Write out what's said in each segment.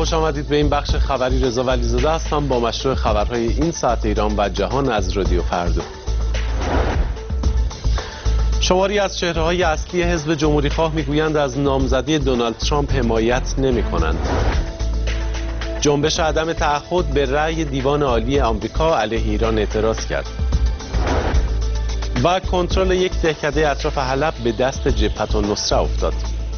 خوش آمدید به این بخش خبری. رضا ولیزاده هستم با مشروع خبرهای این ساعت ایران و جهان از رادیو فردا. شماری از چهره‌های اصلی حزب جمهوری‌خواه میگویند از نامزدی دونالد ترامپ حمایت نمی‌کنند. جنبش عدم تعهد به رأی دیوان عالی آمریکا علیه ایران اعتراض کرد. و کنترل یک دهکده اطراف حلب به دست جبهة النصره افتاد.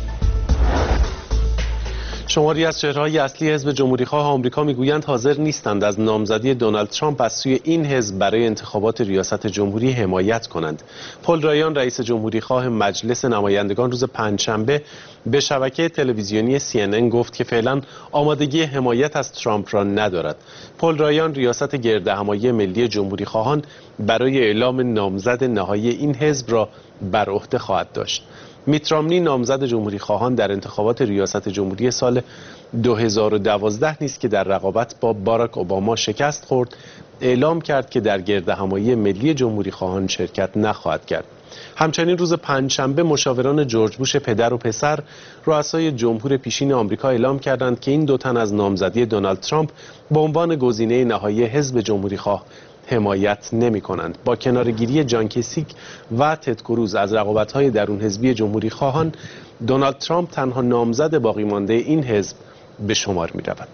شماری از چهره‌های اصلی حزب جمهوری‌خواه آمریکا میگویند حاضر نیستند از نامزدی دونالد ترامپ از سوی این حزب برای انتخابات ریاست جمهوری حمایت کنند. پل رایان رئیس جمهوری‌خواه مجلس نمایندگان روز پنجشنبه به شبکه تلویزیونی CNN گفت که فعلا آمادگی حمایت از ترامپ را ندارد. پل رایان ریاست گردهمایی ملی جمهوری‌خواهان برای اعلام نامزد نهایی این حزب را بر عهده خواهد داشت. میت رامنی نامزد جمهوری‌خواهان در انتخابات ریاست جمهوری سال 2012 نیز که در رقابت با باراک اوباما شکست خورد، اعلام کرد که در گردهمایی ملی جمهوری‌خواهان شرکت نخواهد کرد. همچنین روز پنجشنبه مشاوران جورج بوش پدر و پسر رؤسای جمهور پیشین آمریکا اعلام کردند که این دو تن از نامزدی دونالد ترامپ به عنوان گزینه نهایی حزب جمهوری‌خواه حمایت نمی کنند. با کنارگیری جان کیسیک و تد کروز از رقابت‌های درون حزبی جمهوری خواهان، دونالد ترامپ تنها نامزد باقی مانده این حزب به شمار می رود.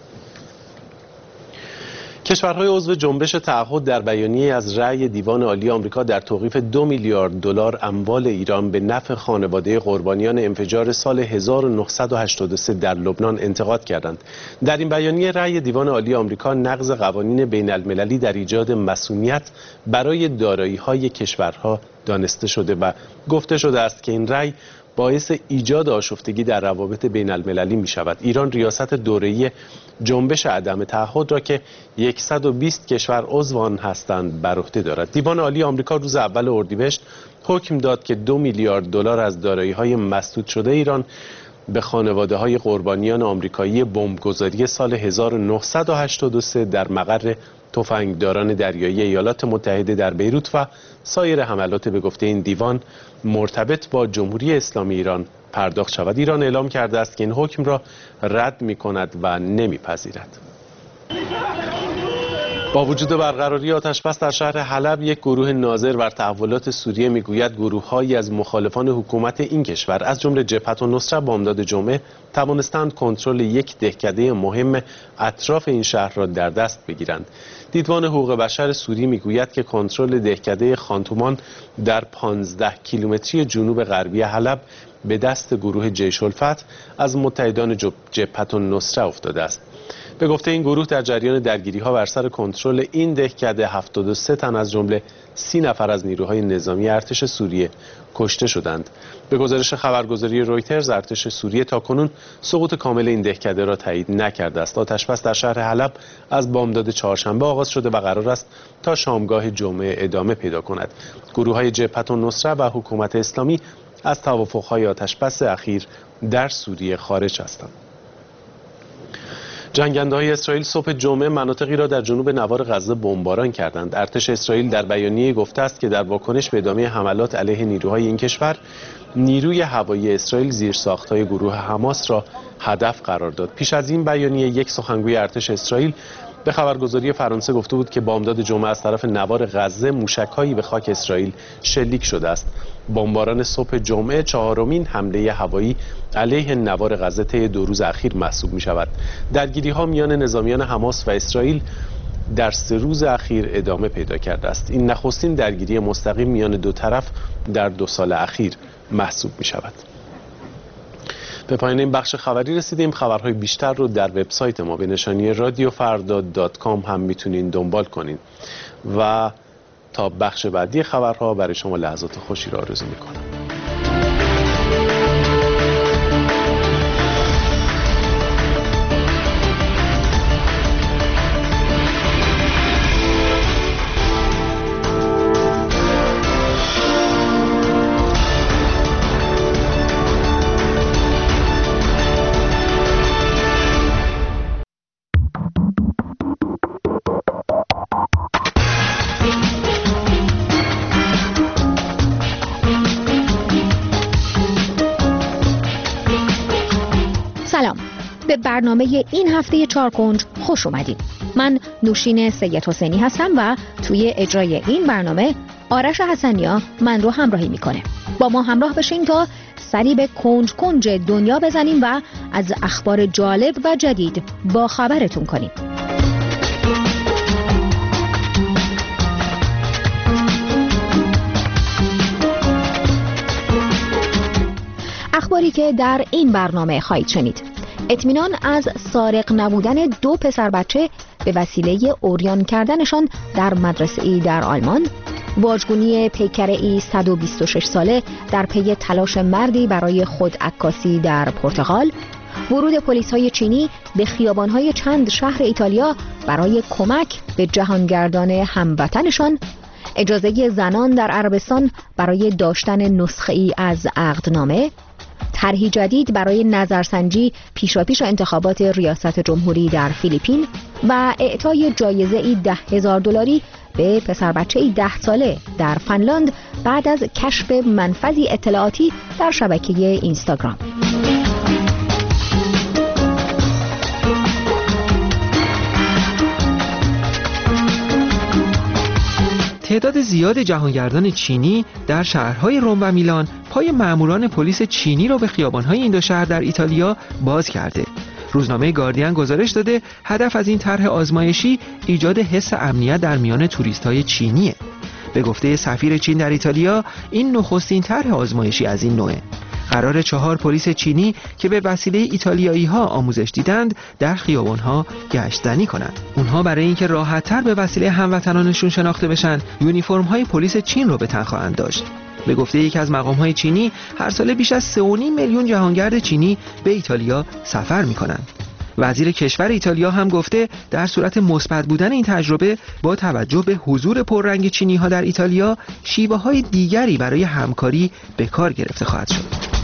کشورهای عضو جنبش تعهد در بیانیه از رأی دیوان عالی آمریکا در توقیف 2 میلیارد دلار اموال ایران به نفع خانواده قربانیان انفجار سال 1983 در لبنان انتقاد کردند. در این بیانیه رأی دیوان عالی آمریکا نقض قوانین بین المللی در ایجاد مصونیت برای دارایی‌های کشورها دانسته شده و گفته شده است که این رأی باعث ایجاد آشفتگی در روابط بین المللی می شود. ایران ریاست دوره‌ای جنبش عدم تعهد را که 120 کشور عضو آن هستند بر عهده دارد. دیوان عالی آمریکا روز اول اردیبهشت حکم داد که 2 میلیارد دلار از دارایی‌های مسدود شده ایران به خانواده‌های قربانیان آمریکایی بمبگذاری سال 1983 در مقر تفنگداران دریایی ایالات متحده در بیروت و سایر حملات به گفته این دیوان مرتبط با جمهوری اسلامی ایران پرداخت شود. ایران اعلام کرده است که این حکم را رد می‌کند و نمی‌پذیرد. با وجود برقراری آتش‌بس در شهر حلب، یک گروه ناظر بر تحولات سوریه میگوید گروه‌هایی از مخالفان حکومت این کشور از جمله جبهة النصره بامداد جمعه توانستند کنترل یک دهکده مهم اطراف این شهر را در دست بگیرند. دیدبان حقوق بشر سوری میگوید که کنترل دهکده خانتومان در 15 کیلومتری جنوب غربی حلب به دست گروه جیش الفتح از متحدان جبهة النصره افتاده است. به گفته این گروه در جریان درگیری‌ها بر سر کنترل این دهکده 73 تن از جمله 30 نفر از نیروهای نظامی ارتش سوریه کشته شدند. به گزارش خبرگزاری رویترز، ارتش سوریه تاکنون سقوط کامل این دهکده را تایید نکرده است. آتش‌بس در شهر حلب از بامداد چهارشنبه آغاز شده و قرار است تا شامگاه جمعه ادامه پیدا کند. گروه‌های جبهة النصره و حکومت اسلامی از توافق‌های آتش‌بس اخیر در سوریه خارج هستند. جنگنده‌های اسرائیل صبح جمعه مناطقی را در جنوب نوار غزه بمباران کردند. ارتش اسرائیل در بیانیه گفته است که در واکنش به ادامه حملات علیه نیروهای این کشور، نیروی هوایی اسرائیل زیرساخت‌های گروه حماس را هدف قرار داد. پیش از این بیانیه یک سخنگوی ارتش اسرائیل به خبرگزاری فرانسه گفته بود که بامداد جمعه از طرف نوار غزه موشک‌هایی به خاک اسرائیل شلیک شده است. بمباران صبح جمعه چهارمین حمله هوایی علیه نوار غزه طی 2 روز اخیر محسوب می‌شود. درگیری‌ها میان نظامیان حماس و اسرائیل در 3 روز اخیر ادامه پیدا کرده است. این نخستین درگیری مستقیم میان دو طرف در 2 سال اخیر محسوب می‌شود. به پایان این بخش خبری رسیدیم. خبرهای بیشتر رو در وبسایت ما به نشانی radiofarda.com هم میتونین دنبال کنین و تا بخش بعدی خبرها برای شما لحظات خوشی را آرزو میکنم. برنامه این هفته چارکنج خوش اومدید. من نوشین سید حسینی هستم و توی اجرای این برنامه آرش حسنیا من رو همراهی میکنه. با ما همراه بشین تا سری به کنج کنج دنیا بزنیم و از اخبار جالب و جدید با خبرتون کنیم. اخباری که در این برنامه خواهید شنید: اطمینان از سارق نبودن 2 پسر بچه به وسیله عریان کردنشان در مدرسه‌ای در آلمان، واژگونی پیکره‌ای 126 ساله در پی تلاش مردی برای خودعکاسی در پرتغال، ورود پلیس‌های چینی به خیابان‌های چند شهر ایتالیا برای کمک به جهانگردان هموطنشان، اجازه زنان در عربستان برای داشتن نسخه‌ای از عقدنامه، طرحی جدید برای نظرسنجی پیشاپیش انتخابات ریاست جمهوری در فیلیپین و اعطای جایزه‌ای $10,000 به پسر بچه‌ای 10 ساله در فنلاند بعد از کشف منفذی اطلاعاتی در شبکه اینستاگرام. تعداد زیاد جهانگردان چینی در شهرهای روم و میلان پای ماموران پلیس چینی را به خیابان‌های این دو شهر در ایتالیا باز کرده. روزنامه گاردین گزارش داده هدف از این طرح آزمایشی ایجاد حس امنیت در میان توریست‌های چینیه. به گفته سفیر چین در ایتالیا این نخستین طرح آزمایشی از این نوعه. قرار 4 پلیس چینی که به وسیله ایتالیایی‌ها آموزش دیدند در خیابان‌ها گشت‌زنی کنند. اونها برای اینکه راحت‌تر به وسیله هموطنانشون شناخته بشن، یونیفرم‌های پلیس چین رو به تن خواهند داشت. به گفته یکی از مقام‌های چینی، هر ساله بیش از 3.5 میلیون جهانگرد چینی به ایتالیا سفر می‌کنند. وزیر کشور ایتالیا هم گفته در صورت مثبت بودن این تجربه با توجه به حضور پررنگ چینی‌ها در ایتالیا، شیوه‌های دیگری برای همکاری به کار گرفته خواهد شد.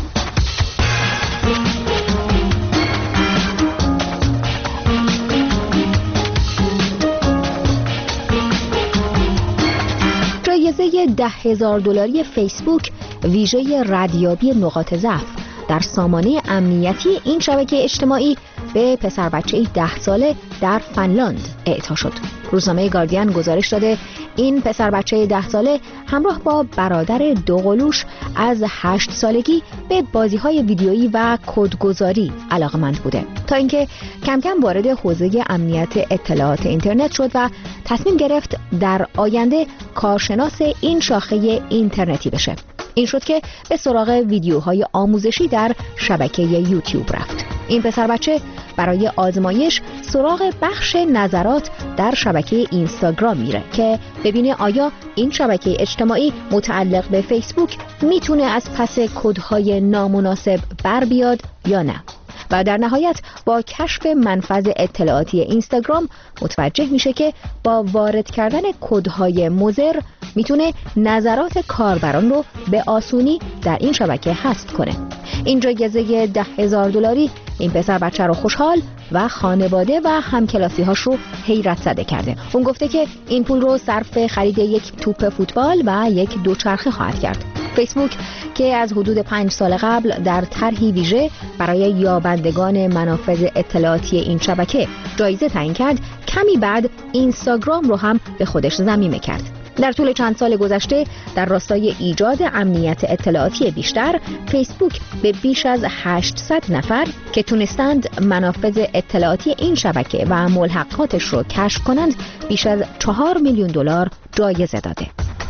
جایزه $10,000 فیسبوک ویژه ردیابی نقاط ضعف در سامانه امنیتی این شبکه اجتماعی به پسر بچه‌ای 10 ساله در فنلاند اعطا شد. روزنامه گاردین گزارش داده این پسر بچه 10 ساله همراه با برادر دوقلوش از 8 سالگی به بازی‌های ویدیویی و کدگذاری علاقه‌مند بوده تا اینکه کم کم وارد حوزه امنیت اطلاعات اینترنت شد و تصمیم گرفت در آینده کارشناس این شاخه اینترنتی بشه. این شد که به سراغ ویدیوهای آموزشی در شبکه یوتیوب رفت. این پسر بچه برای آزمایش سراغ بخش نظرات در شبکه اینستاگرام میره که ببینه آیا این شبکه اجتماعی متعلق به فیسبوک میتونه از پس کدهای نامناسب بر بیاد یا نه. و در نهایت با کشف منفذ اطلاعاتی اینستاگرام متوجه میشه که با وارد کردن کدهای مضر میتونه نظرات کاربران رو به آسونی در این شبکه حذف کنه. این جایزه $10,000 این پسر بچه رو خوشحال و خانواده و همکلاسی‌هاش رو حیرت زده کرده. اون گفته که این پول رو صرف خرید یک توپ فوتبال و یک دوچرخه خواهد کرد. فیسبوک که از حدود 5 سال قبل در طرحی ویژه برای یابندگان منافذ اطلاعاتی این شبکه جایزه تعیین کرد، کمی بعد اینستاگرام رو هم به خودش ضمیمه کرد. در طول چند سال گذشته در راستای ایجاد امنیت اطلاعاتی بیشتر، فیسبوک به بیش از 800 نفر که تونستند منافذ اطلاعاتی این شبکه و ملحقاتش رو کشف کنند بیش از $4 میلیون جایزه داده.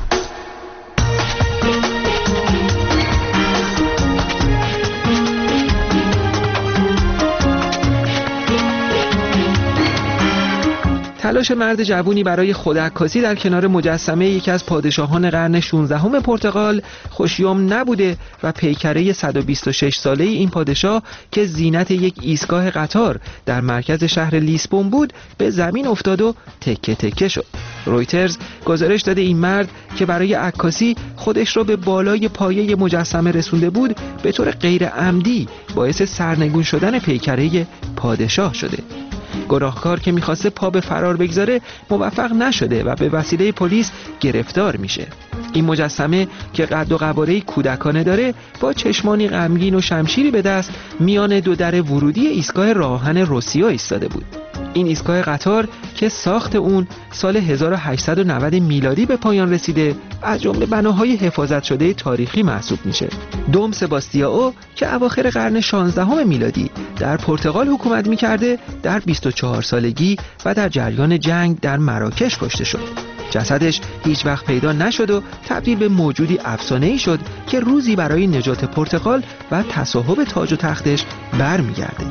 تلاش مرد جوونی برای خودعکاسی در کنار مجسمه یکی از پادشاهان قرن 16 پرتغال خوشیوم نبوده و پیکره 126 ساله این پادشاه که زینت یک ایستگاه قطار در مرکز شهر لیسبون بود به زمین افتاد و تکه تکه شد. رویترز گزارش داده این مرد که برای عکاسی خودش را به بالای پایه مجسمه رسونده بود به طور غیر عمدی باعث سرنگون شدن پیکره پادشاه شده. گناهکار که می‌خواسته پا به فرار بگذاره موفق نشده و به وسیله پلیس گرفتار میشه. این مجسمه که قد و قواره کودکانه داره با چشمانی غمگین و شمشیری به دست میان دو در ورودی ایستگاه راهن روسیا ایستاده بود. این ایستگاه قطار که ساخت اون سال 1890 میلادی به پایان رسیده از جمله بناهای حفاظت شده تاریخی محسوب میشه. دوم سباستیائو که اواخر قرن 16 میلادی در پرتغال حکومت میکرده در 24 سالگی و در جریان جنگ در مراکش کشته شد. جسدش هیچ وقت پیدا نشد و تبدیل به موجودی افسانه‌ای شد که روزی برای نجات پرتغال و تصاحب تاج و تختش برمیگرده.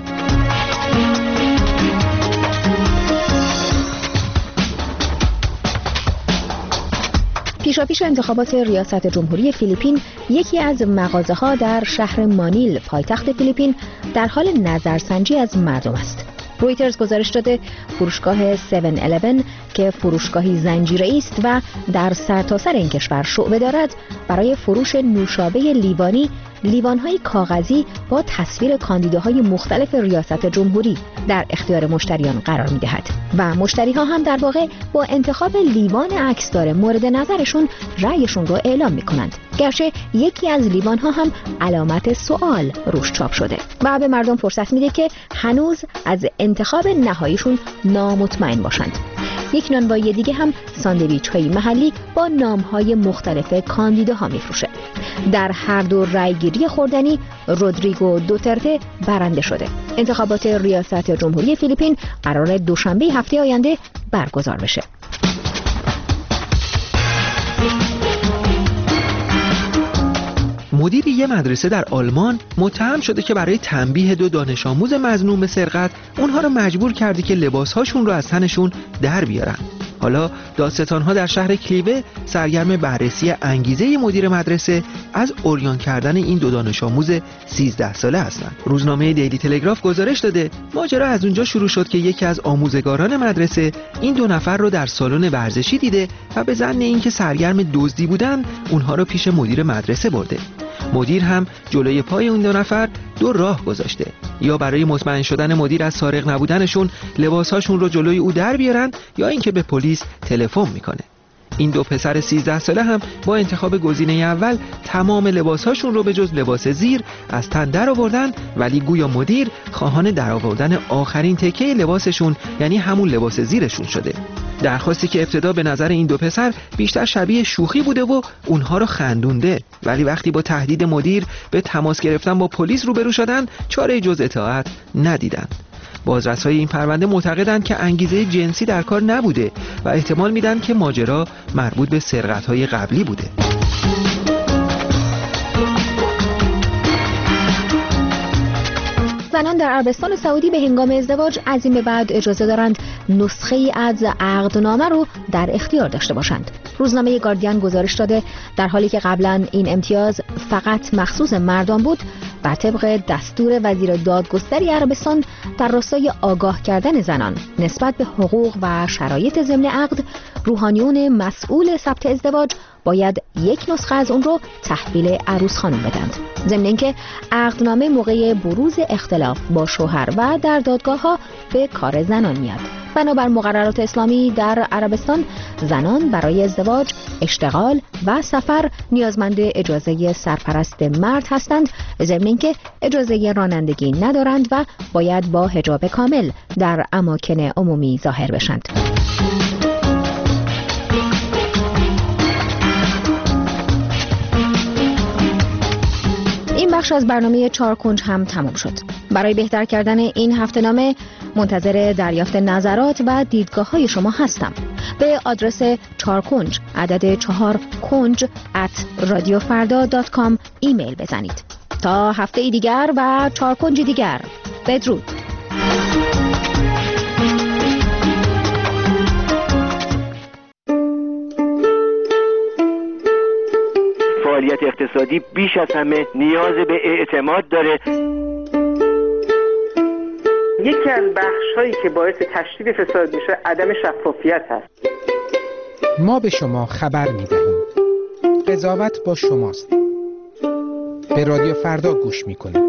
پیشاپیش انتخابات ریاست جمهوری فیلیپین، یکی از مغازه‌ها در شهر مانیل پایتخت فیلیپین در حال نظرسنجی از مردم است. رویترز گزارش داده فروشگاه 7-11 که فروشگاهی زنجیره‌ای است و در سرتاسر این کشور شعبه دارد، برای فروش نوشابه لیوان‌های کاغذی با تصویر کاندیداهای مختلف ریاست جمهوری در اختیار مشتریان قرار می‌دهد و مشتری‌ها هم در واقع با انتخاب لیوان عکسدار مورد نظرشون رأیشون رو اعلام می‌کنند، گرچه یکی از لیوان‌ها هم علامت سوال روش چاپ شده و به مردم فرصت میده که هنوز از انتخاب نهاییشون نامطمئن باشند. یک نانوایی دیگه هم ساندویچ‌های محلی با نام‌های مختلف کاندیداها میفروشه. در هر دو رأیگیری خوردنی رودریگو دوترته برنده شده. انتخابات ریاست جمهوری فیلیپین قرار دوشنبه هفته آینده برگزار بشه. مدیر یه مدرسه در آلمان متهم شده که برای تنبیه دو دانش آموز مظنون به سرقت اونها رو مجبور کرده که لباسهاشون رو از تنشون در بیارن. حالا دادستان‌ها در شهر کلیوه سرگرم بررسی انگیزه مدیر مدرسه از عریان کردن این دو دانش آموز 13 ساله هستند. روزنامه دیلی تلگراف گزارش داده ماجرا از اونجا شروع شد که یکی از آموزگاران مدرسه این دو نفر رو در سالن ورزشی دیده و به ظن اینکه سرگرم دزدی بودن اونها رو پیش مدیر مدرسه برده. مدیر هم جلوی پای اون دو نفر دو راه گذاشته، یا برای مطمئن شدن مدیر از سارق نبودنشون لباسهاشون رو جلوی او در بیارن یا اینکه به پلیس تلفن میکنه. این دو پسر 13 ساله هم با انتخاب گزینه اول تمام لباسهاشون رو به جز لباس زیر از تن در آوردن، ولی گویا مدیر خواهان در آوردن آخرین تکه لباسشون یعنی همون لباس زیرشون شده. درخواستی که ابتدا به نظر این دو پسر بیشتر شبیه شوخی بوده و اونها رو خندونده، ولی وقتی با تهدید مدیر به تماس گرفتن با پلیس روبرو شدن چاره جز اطاعت ندیدن. بازرسای این پرونده معتقدند که انگیزه جنسی در کار نبوده و احتمال میدن که ماجرا مربوط به سرقت‌های قبلی بوده. زنان در عربستان سعودی به هنگام ازدواج از این به بعد اجازه دارند نسخه‌ای از عقدنامه رو در اختیار داشته باشند. روزنامه گاردین گزارش داده در حالی که قبلا این امتیاز فقط مخصوص مردان بود، بر طبق دستور وزیر دادگستری عربستان در راستای آگاه کردن زنان نسبت به حقوق و شرایط ضمن عقد، روحانیون مسئول ثبت ازدواج باید یک نسخه از اون رو تحویل عروس خانم بدند. ضمن اینکه عقدنامه موقع بروز اختلاف با شوهر و در دادگاه ها به کار زنان میاد. بنابر مقررات اسلامی در عربستان زنان برای ازدواج، اشتغال و سفر نیازمند اجازه سرپرست مرد هستند، ضمن اینکه اجازه رانندگی ندارند و باید با حجاب کامل در اماکن عمومی ظاهر بشند. این بخش از برنامه 4 کنج هم تمام شد. برای بهتر کردن این هفته‌نامه منتظر دریافت نظرات و دیدگاه‌های شما هستم. به آدرس 4 کنج عدد 4 کنج @radiofarda.com ایمیل بزنید. تا هفته دیگر و 4 کنج دیگر، بدرود. فعالیت اقتصادی بیش از همه نیاز به اعتماد داره. یکی از بخش‌هایی که باعث تشدید فساد میشه عدم شفافیت هست. ما به شما خبر می‌دهیم. قضاوت با شماست. به رادیو فردا گوش می‌کنید.